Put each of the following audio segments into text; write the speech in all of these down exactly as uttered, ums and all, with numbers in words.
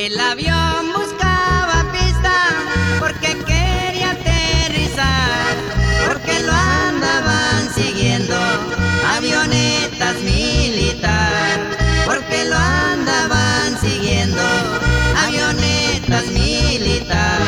El avión buscaba pista porque quería aterrizar, porque lo andaban siguiendo avionetas militar, porque lo andaban siguiendo avionetas militar.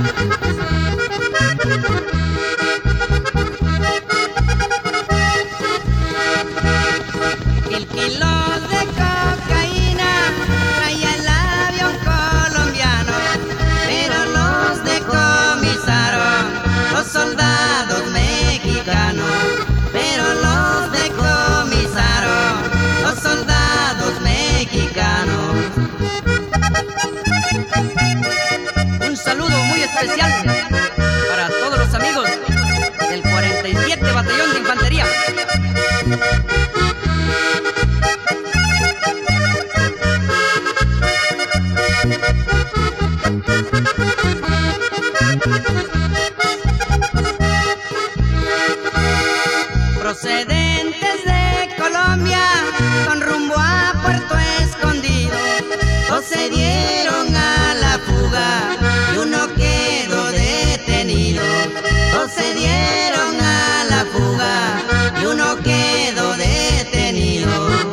Mil kilos de cocaína traía el avión colombiano, pero los decomisaron los soldados mexicanos, pero los decomisaron los soldados mexicanos. Un saludo muy especial para todos los amigos del cuarenta y siete Batallón de Infantería. Procedentes de Colombia con rumbo a Puerto Escondido, dos se dieron a la fuga y uno quedó detenido. Dos se dieron a la fuga y uno quedó detenido.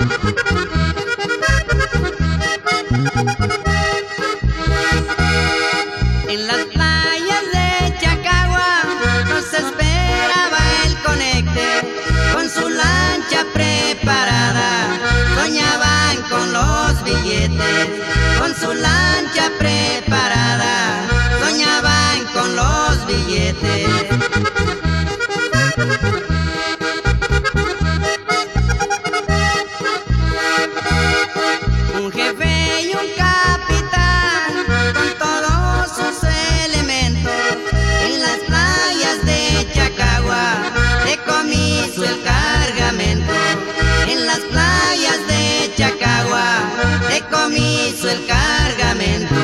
En las playas de Chacagua nos esperaba el conecte, con su lancha preparada soñaban con los billetes, con su lancha preparada soñaban con los billetes. Un jefe y un capitán con todos sus elementos en las playas de Chacagua decomisó el cargamento. En las playas de Chacagua decomisó el cargamento.